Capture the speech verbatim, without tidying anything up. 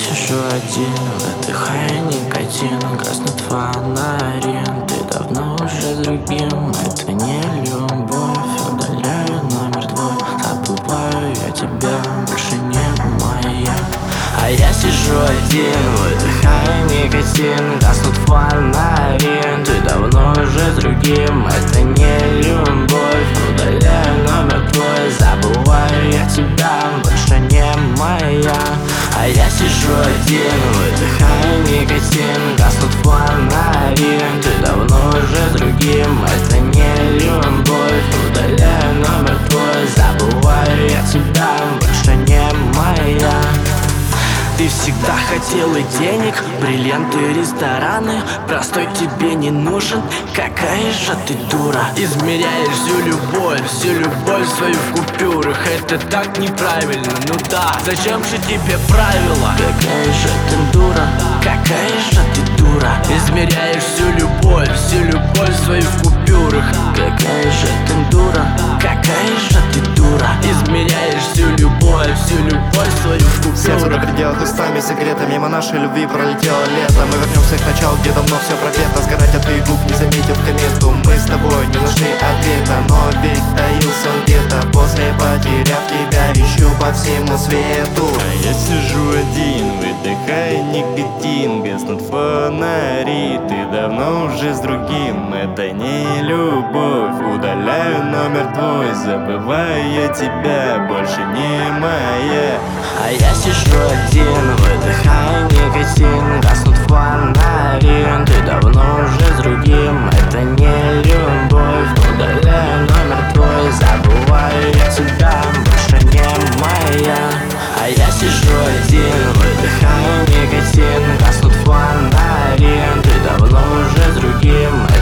сижу один, выдыхая никотин, гаснут фонари. Ты давно уже с другим, это не любовь. Удаляю номер твой, забываю я тебя, больше не моя. А я сижу один, выдыхая никотин, гаснут фонари. Ты давно уже с другим, это не любовь. Удаляю номер твой, забываю я тебя, больше не моя. А я сижу один, выдыхая никотин, гаснут фонари. Ты давно уже с другим, это не любовь. Удаляю номер твой, забываю я тебя, больше не моя. Ты всегда хотела денег, бриллианты, рестораны. Простой тебе не нужен, какая же ты дура. Измеряешь всю любовь, всю любовь свою в купюрах. Это так неправильно, ну да, зачем же тебе правила? Какая же ты дура, какая же ты дура. Измеряешь всю любовь, всю любовь свою в купюрах. Какая же ты дура, какая же ты дура. Измеряешь всю любовь, всю любовь свою в купюрах. Сердце на пределах устами секрета. Мимо нашей любви пролетело лето. Мы вернемся к началу, где давно все пропето. Сгорать от твоих губ, не заметив комету. Мы с тобой не нашли ответа, но ведь таился он где-то. После потеряв тебя, ищу по всему свету. А я сижу один, выдыхая никотин, гаснут фонари. Ты давно уже с другим, это не любовь. Удаляю номер твой, забываю я тебя, больше не моя. А я сижу один, выдыхая никотин, гаснут фонари. Ты давно уже с другим, это не любовь. Удаляю номер твой, забываю я тебя, больше не моя. А я сижу один, выдыхая никотин, гаснут фонари. Ты давно уже с другим,